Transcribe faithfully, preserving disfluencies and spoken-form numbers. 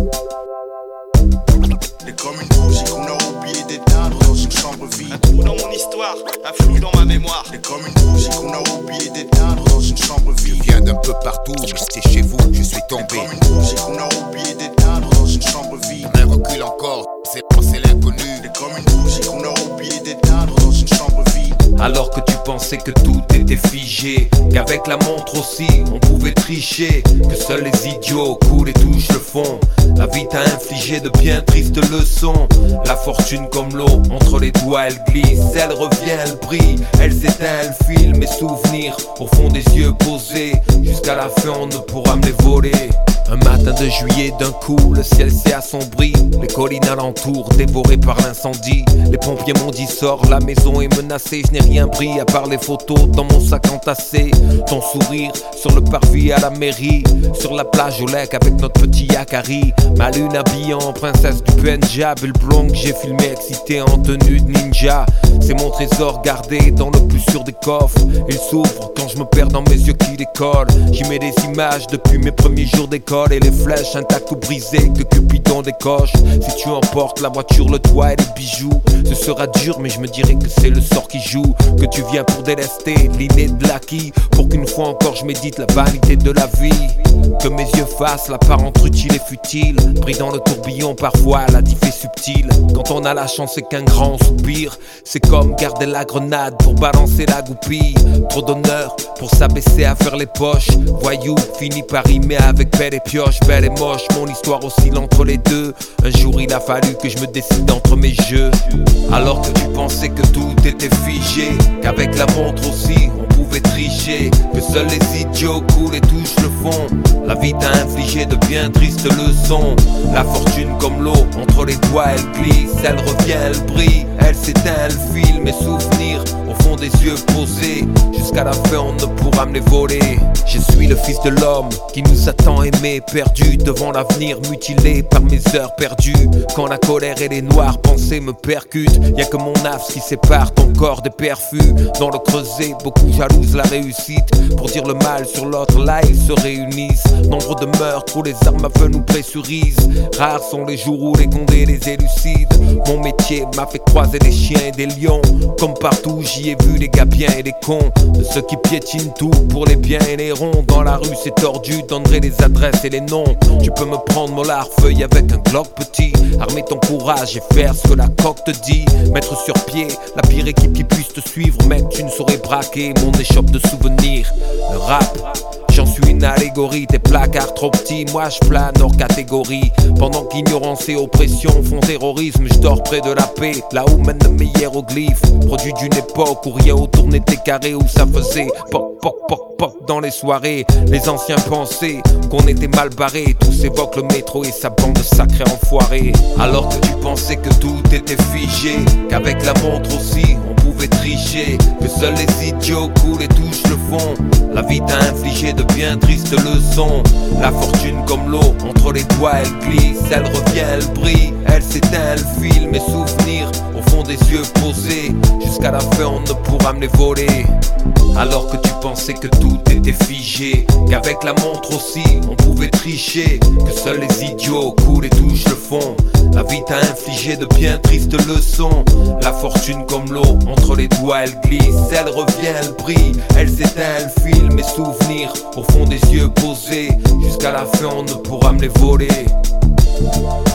T'es comme une bougie qu'on a oublié d'éteindre dans une chambre vide. Un trou dans mon histoire, un flou dans ma mémoire. T'es comme une bougie qu'on a oublié d'éteindre dans une chambre vide. Je viens d'un peu partout, mais c'est chez vous que je suis T'es tombé. comme une bougie qu'on a oublié d'éteindre dans une chambre vide. Un recul encore, c'est c'est l'inconnu. T'es comme une bougie qu'on a oublié d'éteindre dans une chambre vide. Alors que tu pensais que tout était figé, qu'avec la montre aussi on pouvait tricher, que seuls les idiots coulent et touchent le fond. La vie t'a infligé de bien tristes leçons. La fortune comme l'eau, entre les doigts elle glisse. Elle revient, elle brille, elle s'éteint, elle file mes souvenirs au fond des yeux posés. Jusqu'à la fin on ne pourra me les voler. Un matin de juillet, d'un coup, le ciel s'est assombri. Les collines alentour, dévorées par l'incendie. Les pompiers m'ont dit sors, la maison est menacée. Je n'ai rien pris à part les photos dans mon sac entassé. Ton sourire sur le parvis à la mairie. Sur la plage au lac avec notre petit Yakari. Ma lune habillée en princesse du Punjab. Et le blond que j'ai filmé excité en tenue de ninja. C'est mon trésor gardé dans le plus sûr des coffres. Il s'ouvre quand je me perds dans mes yeux qui décollent. J'y mets des images depuis mes premiers jours d'école. Et les flèches intactes ou brisées que Cupidon décoche. Si tu emportes la voiture, le toit et les bijoux, ce sera dur mais je me dirais que c'est le sort qui joue. Que tu viens pour délester l'inné de l'acquis. Pour qu'une fois encore je médite la vanité de la vie. Que mes yeux fassent la part entre utile et futile. Pris dans le tourbillon parfois la diff est subtile. Quand on a la chance c'est qu'un grand soupir. C'est comme garder la grenade pour balancer la goupille. Trop d'honneur pour s'abaisser à faire les poches. Voyou finit par rimer avec pelle et pioche. Belle et moche, mon histoire oscille entre les deux. Un jour il a fallu que je me décide entre mes jeux. Alors que tu pensais que tout était figé, qu'avec la montre aussi on pouvait tricher, que seuls les idiots coulent et touchent le fond. La vie t'a infligé de bien tristes leçons. La fortune comme l'eau, entre les doigts elle glisse. Elle revient, elle brille, elle s'éteint, elle file mes souvenirs au fond des yeux posés. Jusqu'à la fin on ne pourra me les voler. Je suis le fils de l'homme qui nous a tant aimé, perdu devant l'avenir, mutilé par mes heures perdues. Quand la colère et les noires pensées me percutent, y'a que mon âme qui sépare ton corps des perfus. Dans le creuset, beaucoup jalousent la réussite. Pour dire le mal sur l'autre, là ils se réunissent. Nombre de meurtres où les armes à feu nous pressurisent. Rares sont les jours où les condés les élucident. Mon métier m'a fait croiser des chiens et des lions. Comme partout j'y ai vu les gars bien et les cons. De ceux qui piétinent tout pour les biens et les ronds. Dans la rue c'est tordu, donnerai les adresses et les noms. Tu peux me prendre mon feuille avec un Glock petit. Armer ton courage et faire ce que la coque te dit. Mettre sur pied la pire équipe qui puisse te suivre. Mec, tu ne saurais braquer mon échoppe de souvenirs. Le rap, j'en suis une allégorie. Tes placards trop petits, moi je plane hors catégorie. Pendant qu'ignorance et oppression font terrorisme, je dors près de la paix, là où mènent mes hiéroglyphes. Produit d'une époque où rien autour n'était carré, où ça faisait pop pop pop pop dans les soirées. Les anciens pensaient qu'on était mal barré. Tous évoquent le métro et sa bande de sacrés enfoirés. Alors que tu pensais que tout était figé, qu'avec la montre aussi on pouvait tricher, que seuls les idiots coulent et touchent le fond. La vie t'a infligé de bien tristes leçons. La fortune comme l'eau, entre les doigts elle glisse. Elle revient, elle brille, elle s'éteint, elle file mes souvenirs au fond des yeux posés. Jusqu'à la fin on ne pourra me les voler. Alors que tu pensais que tout était figé, qu'avec la montre aussi on pouvait tricher, que seuls les idiots coulent et touchent le fond. La vie t'a infligé de bien tristes leçons. La fortune comme l'eau, entre les doigts elle glisse. Elle revient, elle brille, elle s'éteint, elle file mes souvenirs au fond des yeux posés. Jusqu'à la fin on ne pourra me les voler.